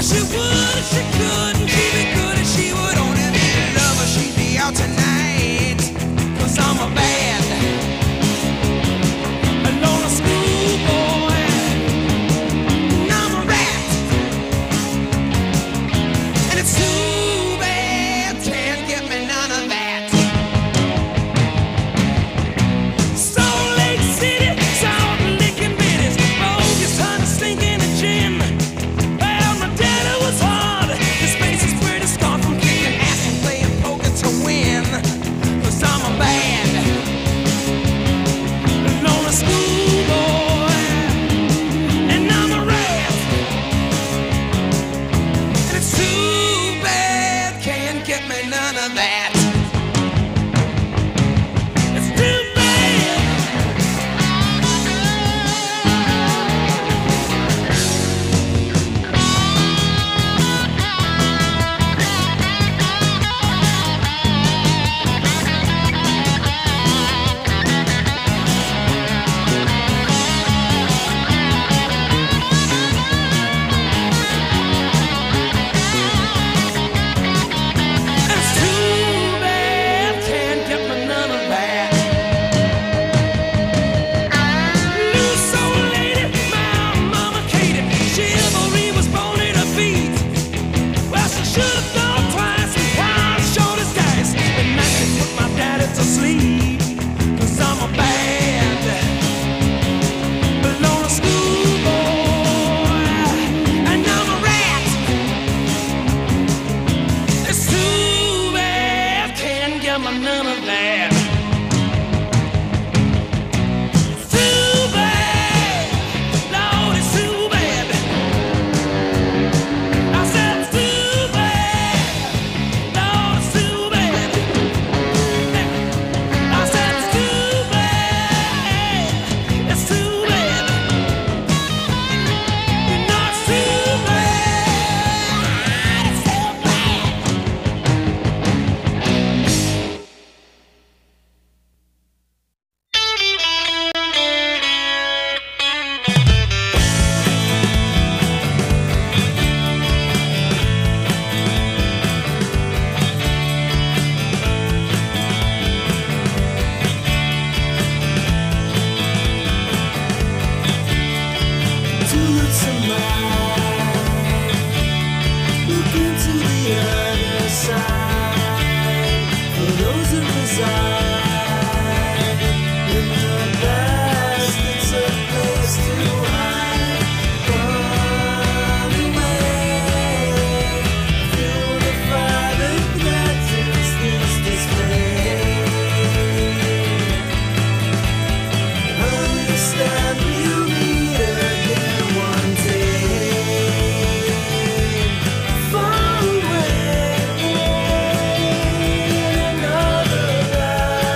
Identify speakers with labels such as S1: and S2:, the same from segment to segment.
S1: she would if she couldn't keep it good, if she would only be a lover, she'd be out tonight. 'Cause I'm a bad, a lonely schoolboy, and I'm a rat. And it's too bad, can't get me none of that. Salt Lake City, Salt licking bitties, bogus honey stinking in gin. Well, my daddy was hard, his face is pretty scarred from kicking ass and playing poker to win. 'Cause I'm a bad, lonely schoolboy, and I'm a rat. And it's too bad, can't get me none of that. It's too bad. It's too bad, can't get me none of that. Loose old lady, my mama Katie, chivalry was born in her feet. Well, she should have thought twice and wild short as dice. The night she put my daddy to sleep. 'Cause I'm a bad, lonely schoolboy, and I'm a rat. It's too bad, can't get me none of that. It's too bad, Lord, it's too bad. I said it's too bad, Lord, it's too bad. I said it's too bad, it's too bad. You know it's too bad, it's too bad.
S2: To look look into the other side. For those who reside in the past, it's a place to hide. Run away, feel the fire that is this display. Understand we'll meet again one day. Far away in another life.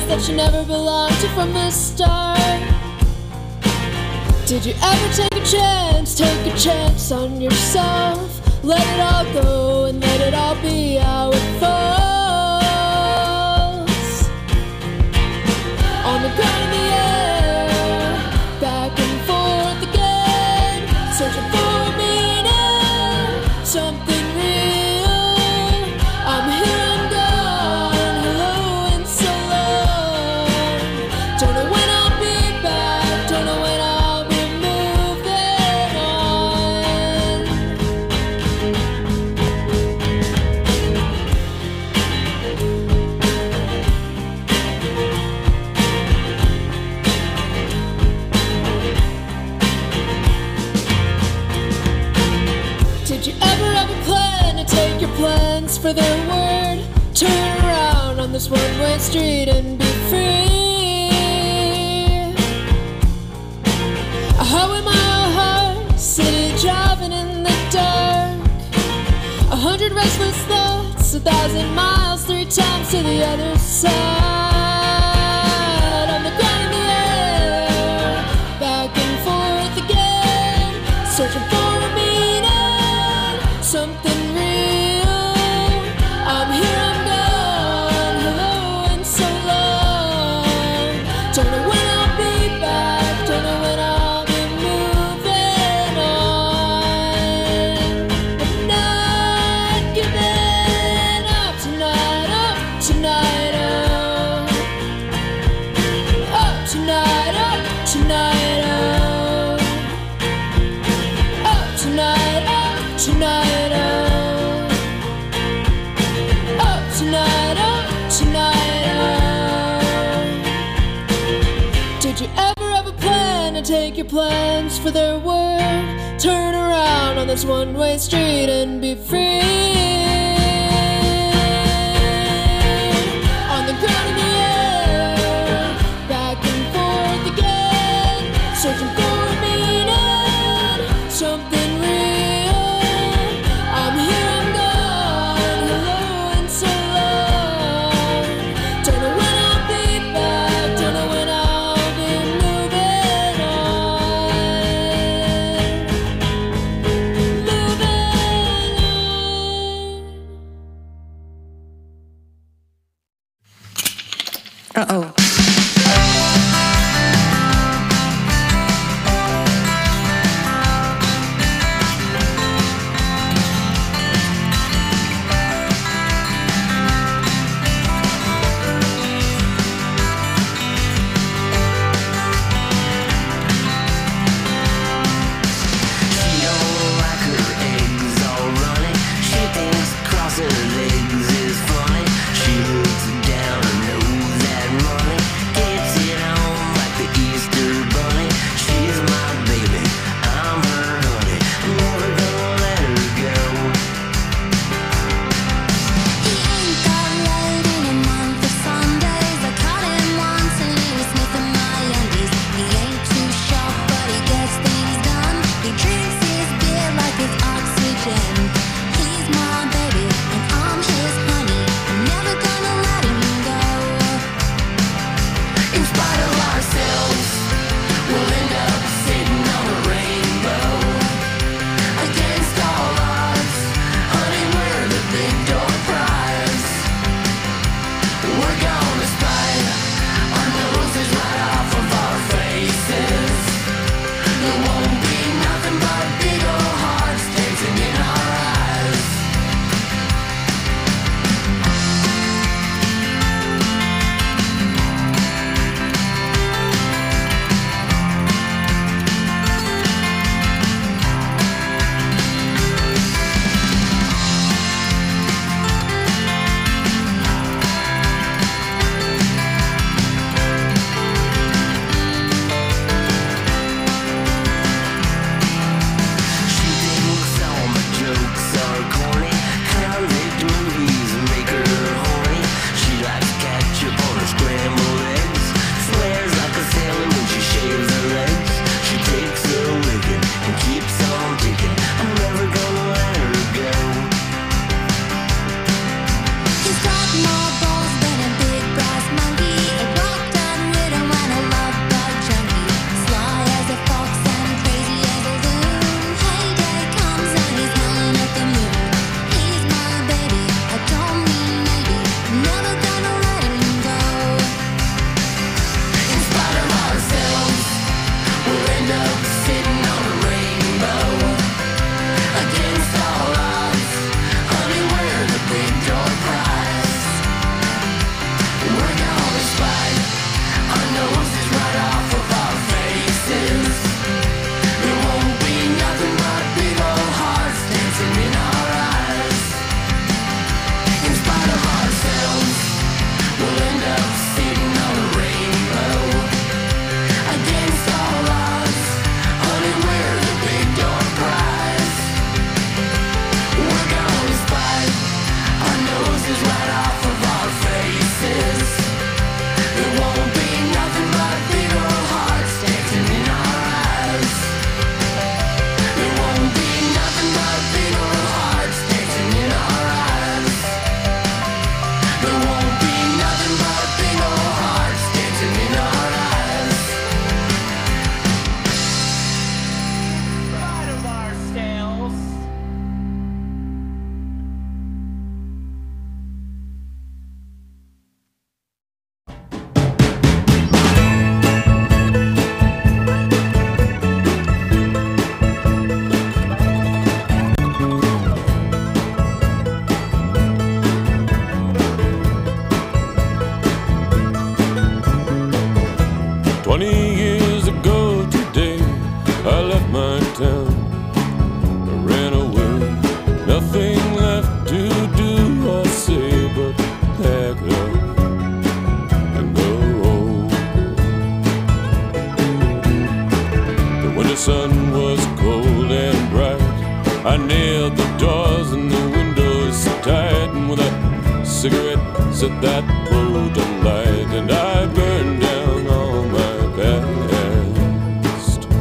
S3: that you never belonged to from the start? Did you ever take a chance on yourself? Let it all go and let it all be how it falls. On the ground in the air, back and forth again, searching for a meaning, something real. I'm here, I'm gone, hello and so long. Don't know when I'll be back, don't know when I'll be moving on. Did you ever have a plan to take your plans for their word? Turn around on this one-way street and be free. A highway mile high, city driving in the dark. 100 restless thoughts, 1,000 miles, 3 times to the other side. On the ground in the air, back and forth again, searching for a meaning, something real. I'm here, I'm gone, hello and so long. Don't know when I'll be back, don't know when I'll be moving on. But not giving up tonight, up tonight, up tonight, up tonight, up tonight, up tonight, up tonight, up tonight. Did you ever have a plan to take your plans for their word? Turn around on this one-way street and be free. On the ground in the air, back and forth again, searching for a meaning, something real. I'm here, I'm gone, hello and so long. Don't know when I'll be back, don't know when I'll be moving on. Moving on.
S4: Uh-oh.
S2: She don't like her eggs all runny. She thinks crossing her legs is funny. She looks down her nose at money.
S4: 20 years ago today, I left my town. I ran away. Nothing left to do or say but pack it up and go home. The winter sun was cold and bright. I nailed the doors and the windows tight, and with a cigarette set that road alight, and I burned down all my past.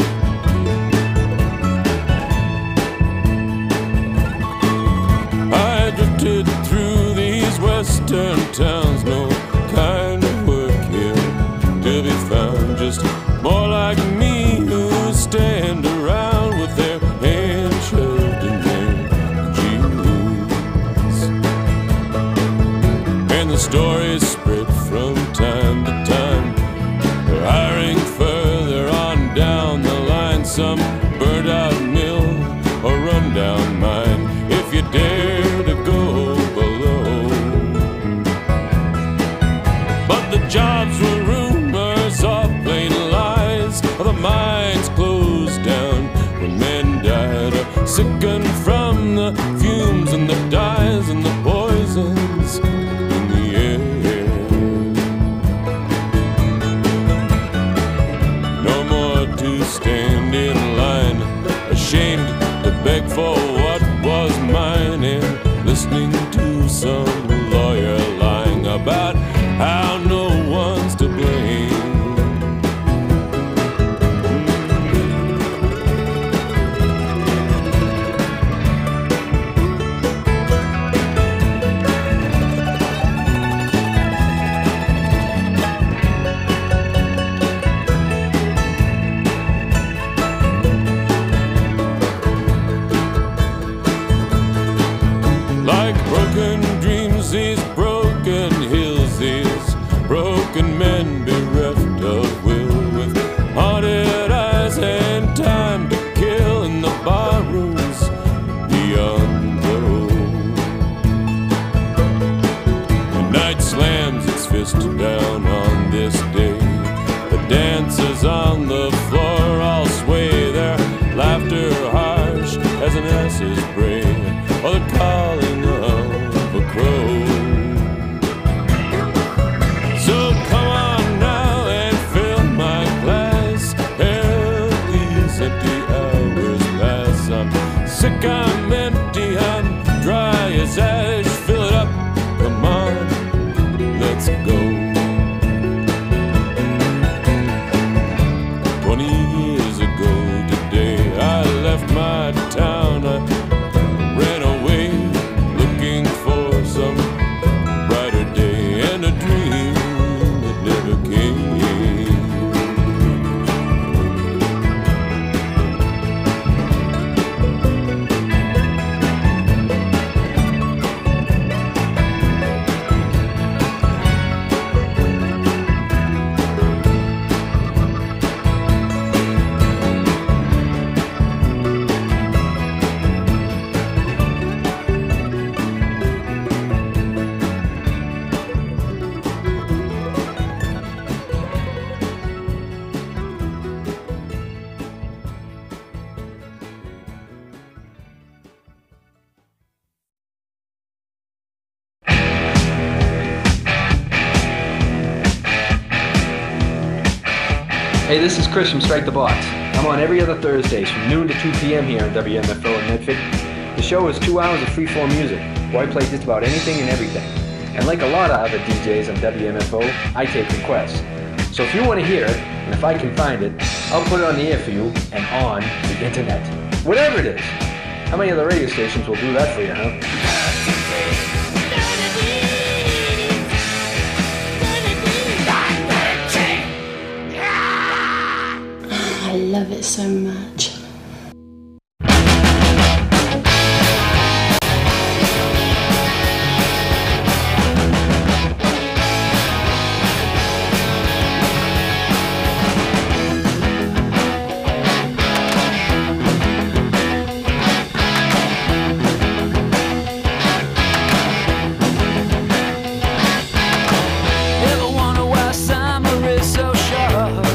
S4: I drifted through these western towns, no kind of work here to be found, just more like me who stand around with their hands shoved in their jeans. And the stories spread from time to time, they're hiring further on down the line, some burnt out mill or run down mine, if you dare to go below. But the jobs were rumors or plain lies, or the mines closed down when men died, or sickened from the fumes and the dyes and the poisons in the air. No more to stand in line, ashamed to beg for what was mine, and listening to some lawyer lying about how no one's to blame. Like broken dreams, these broken hills, these broken men bereft of will, with haunted eyes and time to kill in the barrooms beyond the road. The night slams its fist down on this day. The dancers on the floor all sway, their laughter harsh as an ass's bray, or the calling of a crow. So come on now and fill my glass, help these empty hours pass. I'm sick, I'm empty, I'm dry as ash. Fill it up, come on, let's go. 20 years ago today, I left my town. I ran away, looking for some brighter day, and a dream that never came.
S5: Hey, this is Chris from Strike the Box. I'm on every other Thursdays from noon to 2 p.m. here on WMFO in Medford. The show is 2 hours of freeform music, where I play just about anything and everything. And like a lot of other DJs on WMFO, I take requests. So if you want to hear it, and if I can find it, I'll put it on the air for you and on the internet. Whatever it is. How many other radio stations will do that for you, huh?
S3: I love it so much.
S1: Ever wonder why summer is so short?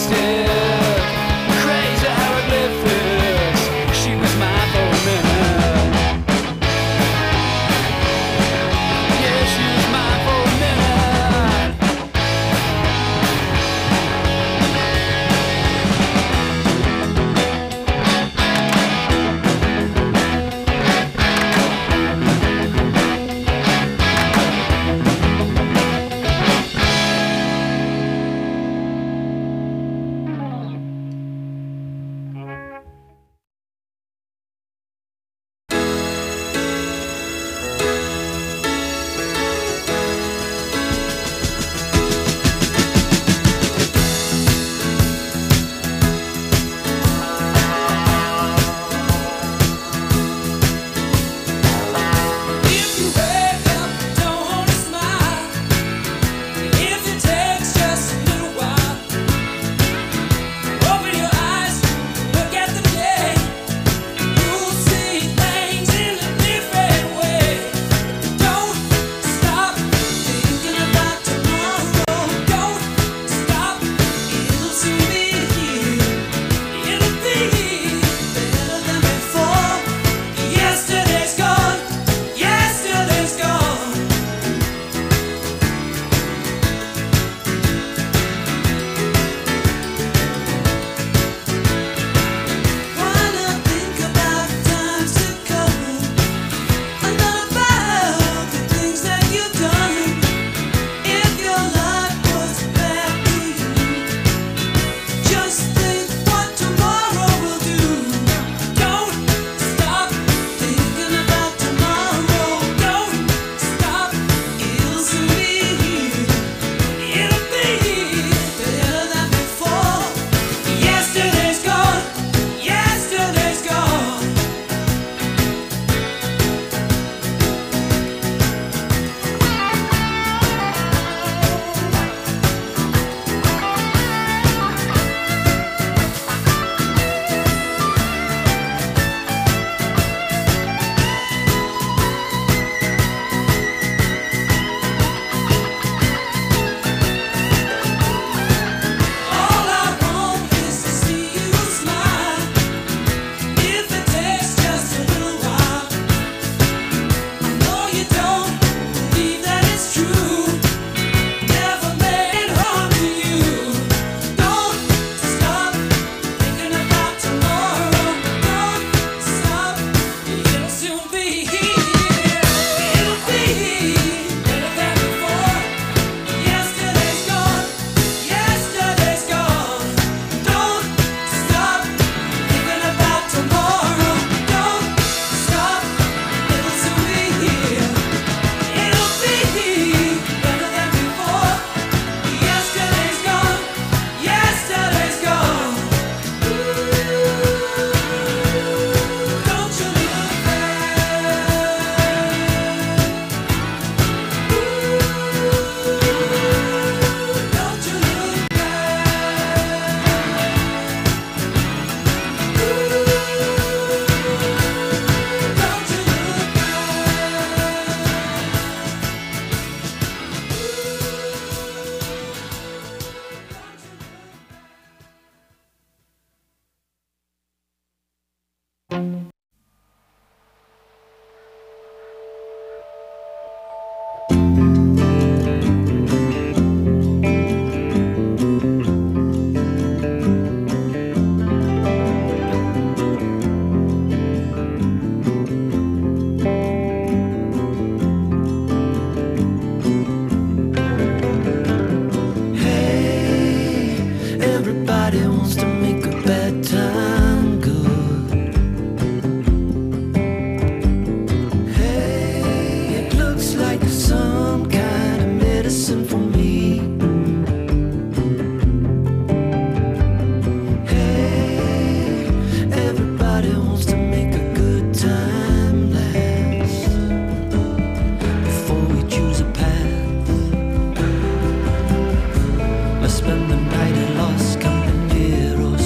S2: spend the night at Lost Campaneros.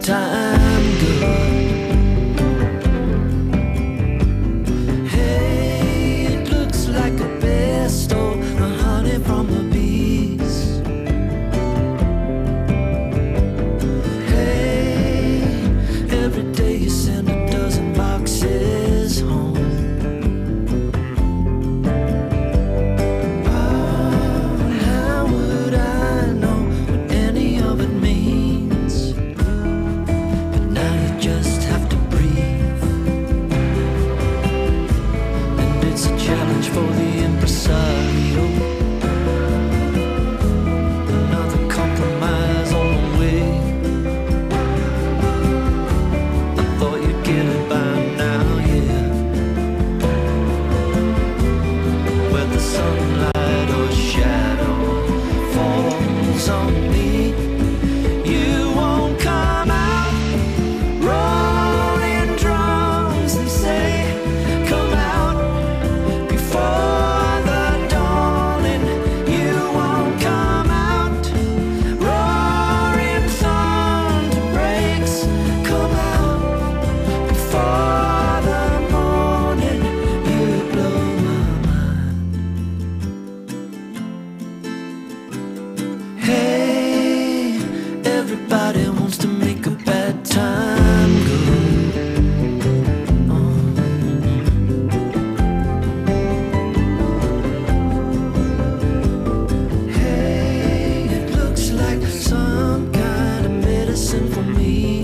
S2: time good. Hey, it looks like a bear stole the honey from the bees. Hey, every day you send a dozen boxes home. For the impresario, another compromise on the way. I thought you'd get it by now, yeah. Whether the sunlight or shadow falls on me, you won't come out. Rolling drums, they say, come out. For the dawning, you won't come out. Roaring thunder breaks, come out. Before the morning, you blow my mind. Hey, everybody wants to make a bad time good. Some kind of medicine for me.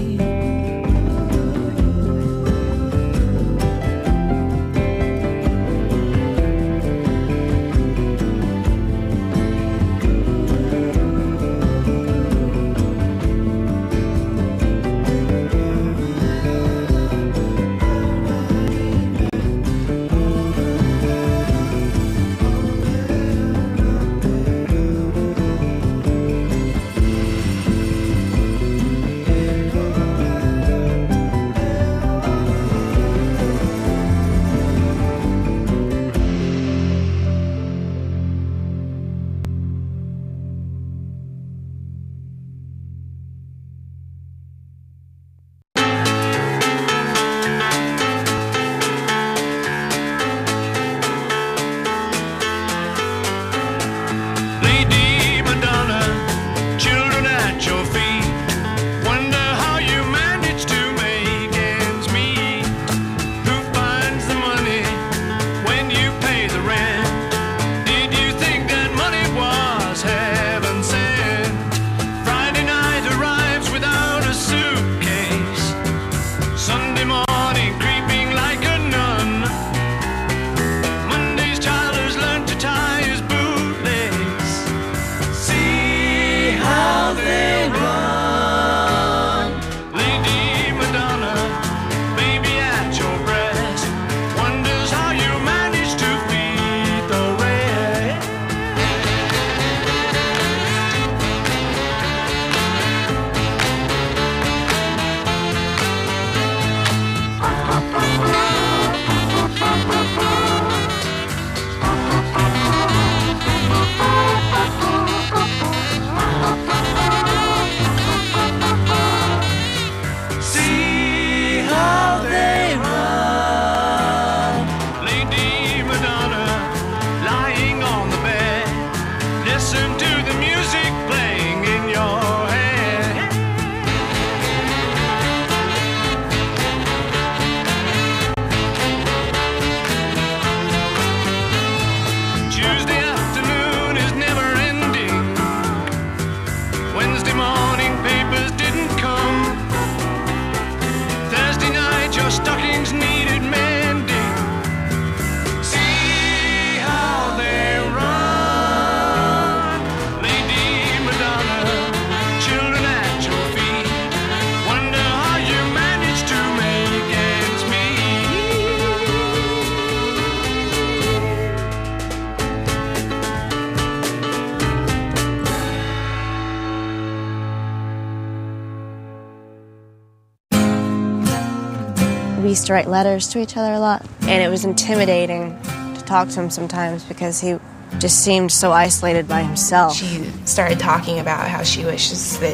S6: We used to write letters to each other a lot, and it was intimidating to talk to him sometimes because he just seemed so isolated by himself.
S7: She started talking about how she wishes that her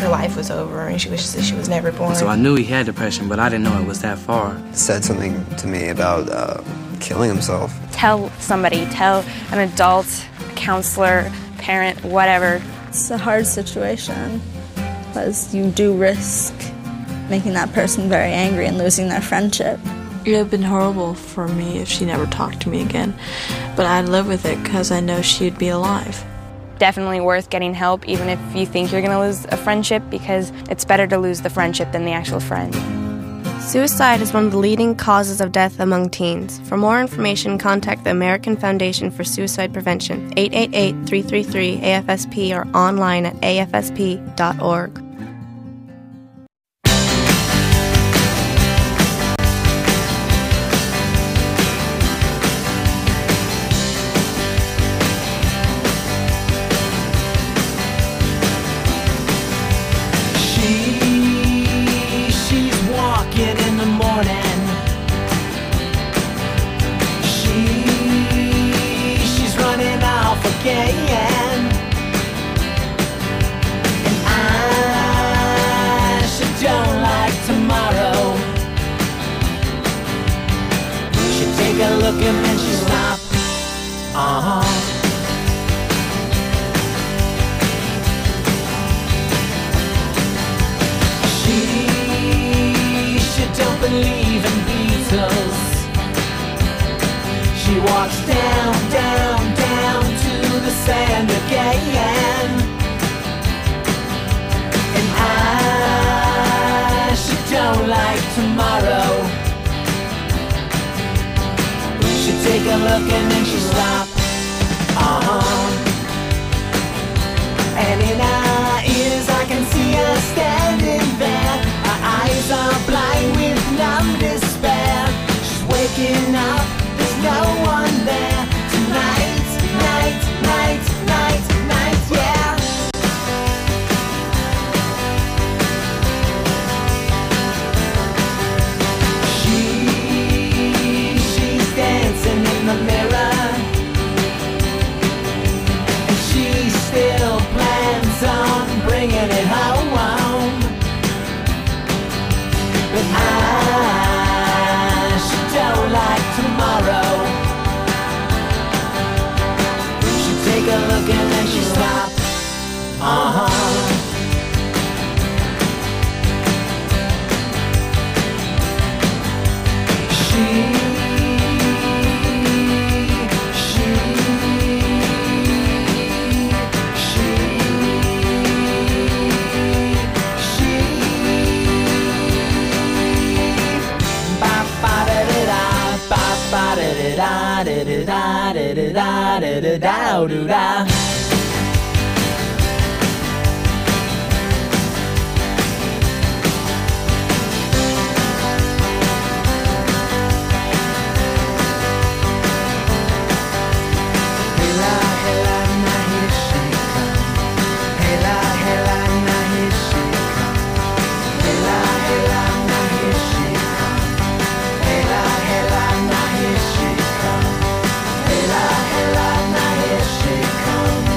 S7: her life was over and she wishes that she was never born.
S8: So I knew he had depression, but I didn't know it was that far.
S9: Said something to me about killing himself.
S6: Tell somebody, tell an adult, a counselor, parent, whatever.
S10: It's a hard situation because you do risk making that person very angry and losing their friendship.
S11: It would have been horrible for me if she never talked to me again, but I'd live with it because I know she'd be alive.
S6: Definitely worth getting help, even if you think you're going to lose a friendship, because it's better to lose the friendship than the actual friend. Suicide is one of the leading causes of death among teens. For more information, contact the American Foundation for Suicide Prevention, 888-333-AFSP, or online at afsp.org.
S2: She's walking in the morning. She's running off again. And she don't like tomorrow. She take a look and then she stop. She don't believe in Beatles. She walks down, down, down to the sand again. And she don't like tomorrow. She take a look and then she stop. And in her ears I can see her standing there. Her eyes are blind with numb despair. She's waking up, there's no one there. Tonight, night, night, night, night, yeah. She's dancing in the mirror. And she still plans on bringing it home. But she don't like tomorrow. She take a look and then she stop. Da-da-da-da-da-da-da-da-da-da-da-da-da-da. Come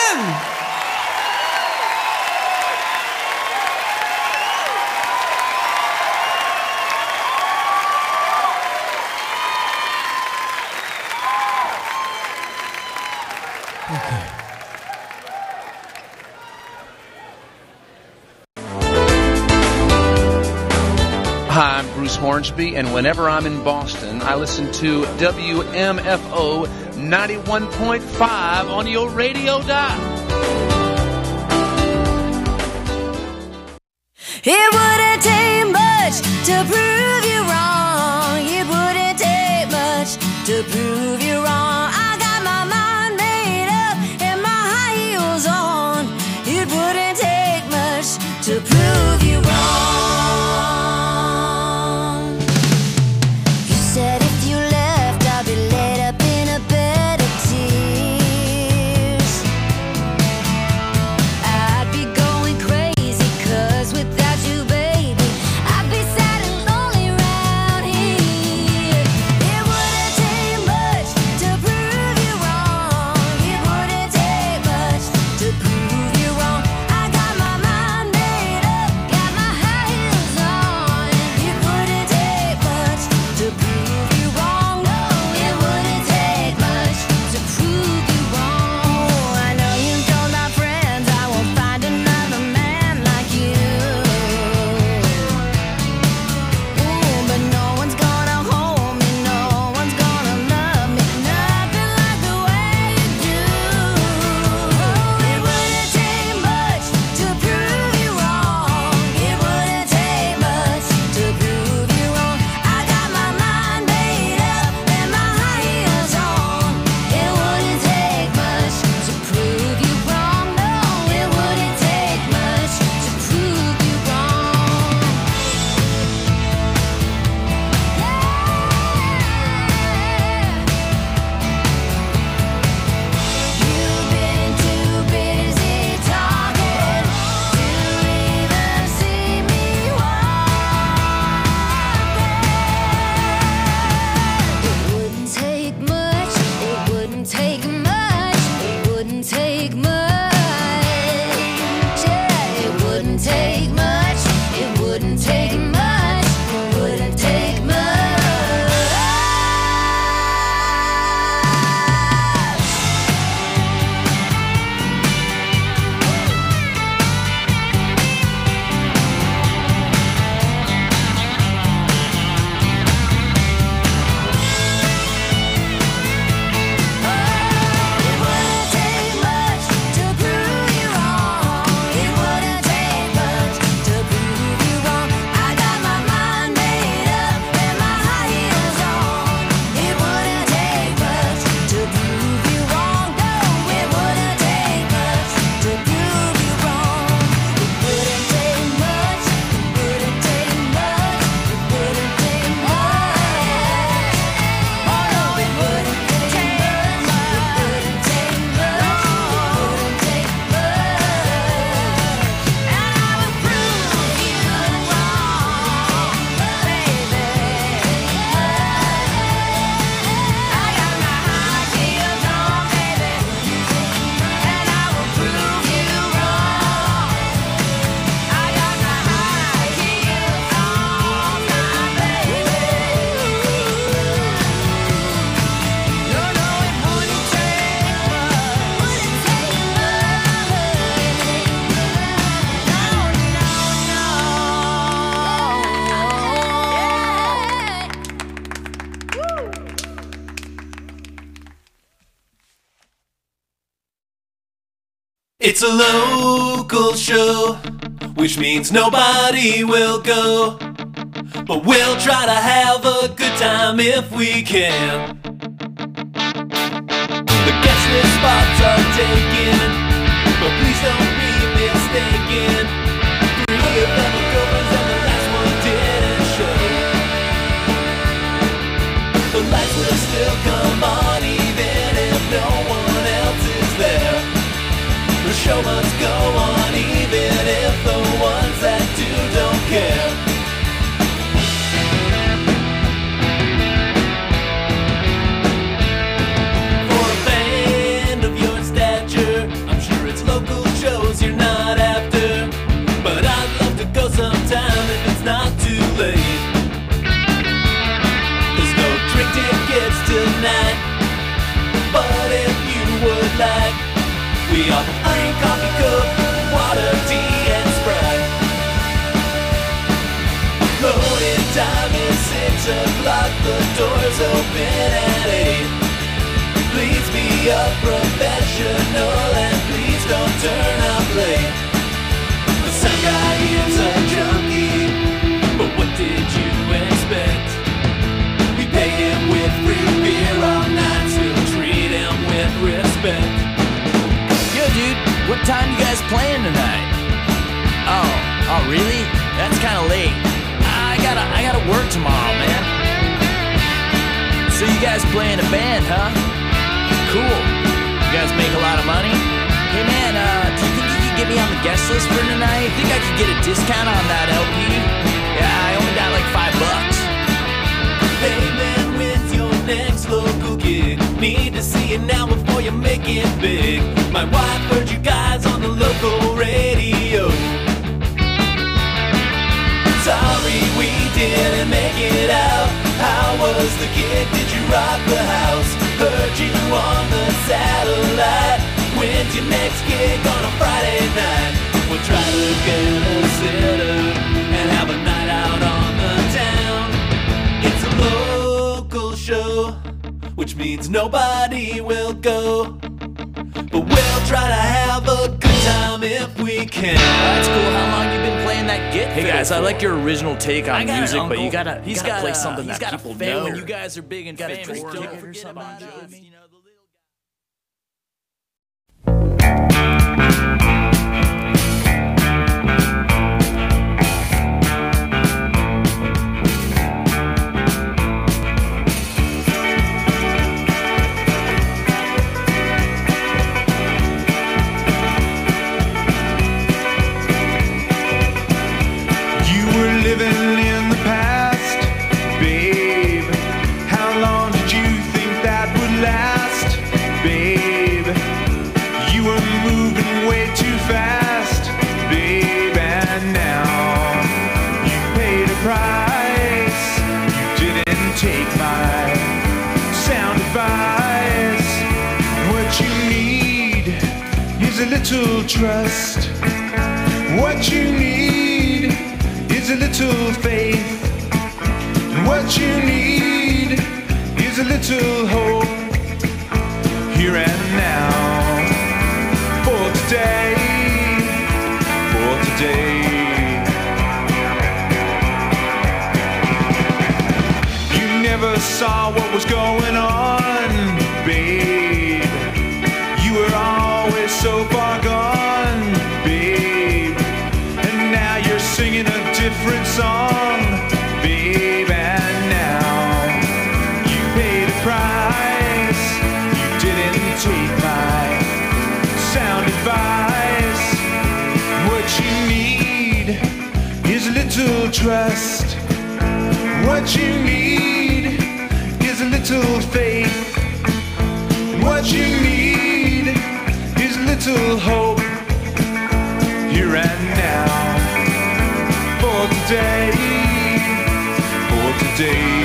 S12: Hi, I'm Bruce Hornsby, and whenever I'm in Boston, I listen to WMFO 91.5 on your radio dial.
S3: It wouldn't take much to prove you wrong. It wouldn't take much to prove you wrong. I got my mind made up and my high heels on. It wouldn't take much to prove you wrong. You said if you left, I'd be laid up in a bed of tears. I'd be going crazy, 'cause without you, baby, I'd be sad and lonely round here. It wouldn't take much to prove you wrong. It wouldn't take much to prove you wrong. I got my mind made up, got my high heels on. It wouldn't take much to prove you wrong. No, it wouldn't take much to prove you wrong. I know you told my friends I won't find another man like you. Ooh, but no one's gonna hold me, no one's gonna love me, nothing like the way you do. Oh, it wouldn't take much to prove you wrong. It wouldn't take much to prove you wrong. I got my mind made up and my high heels on. It wouldn't take much to prove you wrong. No, it wouldn't take much to prove you wrong. You've been too busy talking to even see me walking. It wouldn't take much, it wouldn't take much, it wouldn't take much. Yeah, it wouldn't take much, it wouldn't take much, it wouldn't take much. It wouldn't take much to prove you wrong. It wouldn't take much to prove you wrong. I got my mind made up and my high heels on. It wouldn't take much to prove you wrong. No, it wouldn't take much to prove you wrong. It wouldn't take much. It wouldn't take much. It wouldn't take much. Oh no, it wouldn't take much. It wouldn't take much. It wouldn't take much. And I would prove you wrong, baby. I got my high heels on, baby, and I will prove you wrong. I got my high heels on, my baby. No, no, it wouldn't take much. Wouldn't take
S13: It's a local show, which means nobody will go. But we'll try to have a good time if we can. The guest list spots are taken, but please don't be mistaken. 3 of them are girlfriends and the last one didn't show. The lights will still come on even if no one else is there. The show must go on even if the ones that do don't care. For a band of your stature, I'm sure off a free coffee cup, water, tea, and Sprite. Loading time is 6 o'clock, the doors open at 8. Please be a professional and please don't turn up late. The sound guy is a junkie, but what did you expect? We pay him with free beer all night, still treat him with respect.
S14: Yo, dude, what time you guys playing tonight? Oh, really? That's kind of late. I gotta work tomorrow, man. So you guys play in a band, huh? Cool. You guys make a lot of money? Hey man, do you think you could get me on the guest list for tonight? Think I could get a discount on that LP? Yeah, I only got like $5.
S13: Hey man, when's your next local gig? Need to see it now before you make it big. My wife heard you guys on the local radio. Sorry we didn't make it out. How was the gig? Did you rock the house? Heard you on the satellite. When's your next gig on a Friday night? We'll try to get a sitter and have a night out on the town. It's a local show, which means nobody will go. But we'll try to have a good time if we can.
S14: That's cool. How long you been playing that git? Hey guys, I like your original take on music, but you gotta play something that people know. When you guys are big and famous, don't forget about us. You know, the little
S15: living in the past, babe. How long did you think that would last, babe? You were moving way too fast, babe. And now you paid a price. You didn't take my sound advice. What you need is a little trust. What you need is a little faith, and what you need is a little hope, here and now, for today, for today. You never saw what was going on, babe. You were always so far gone, babe. And now you're singing a different song, babe. And now you paid a price. You didn't take my sound advice. What you need is a little trust. What you need is a little faith. What you need is a little hope, here and now, for today, for today.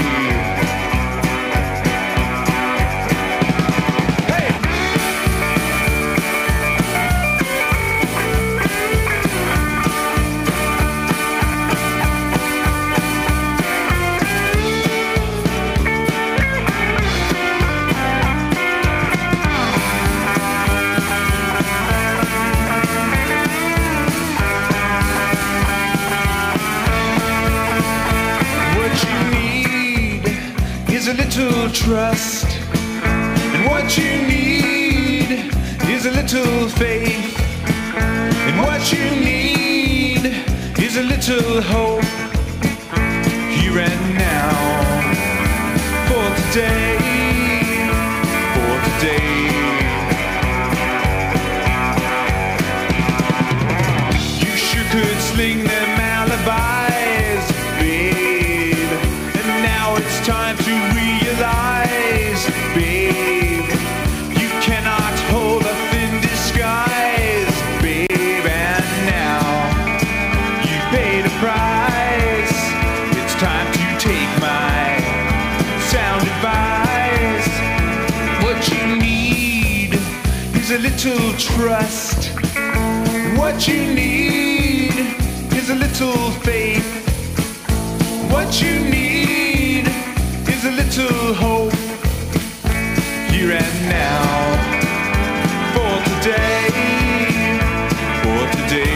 S15: A little trust, and what you need is a little faith, and what you need is a little hope, here and now, for today, for today. You sure could sling them alibis, babe, and now it's time to realize, babe, you cannot hold a thin disguise, babe. And now you paid a price. It's time to take my sound advice. What you need is a a little trust. What you need is a little faith. What you need is a little hope. Here and now. For today. For today.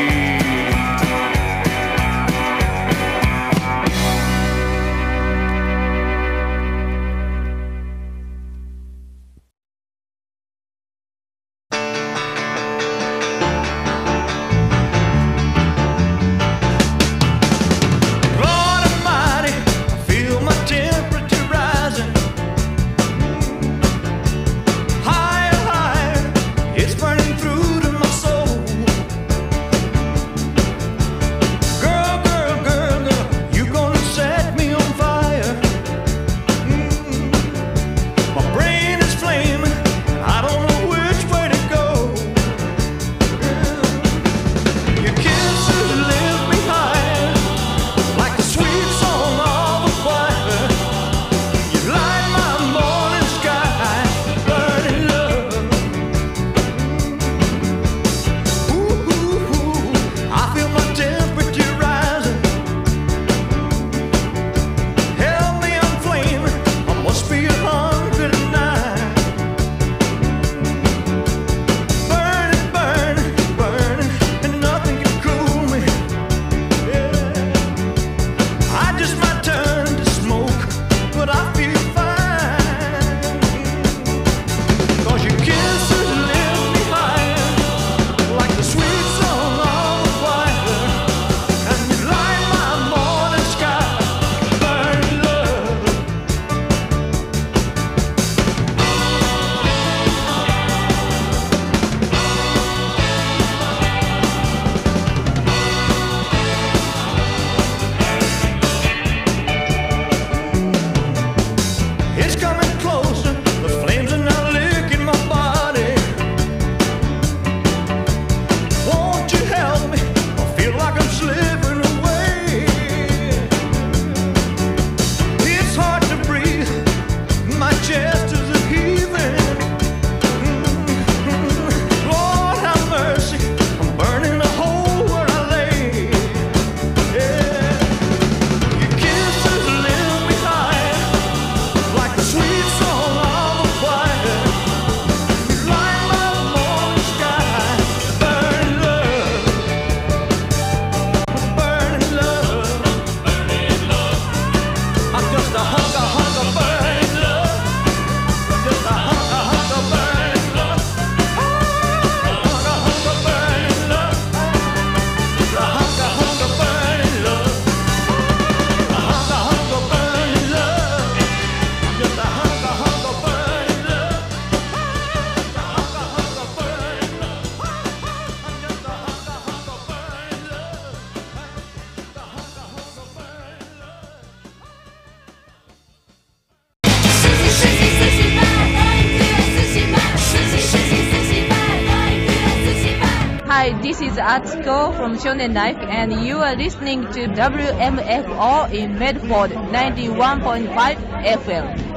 S16: Hi, this is Atsuko from Shonen Life, and you are listening to WMFO in Medford 91.5 FM.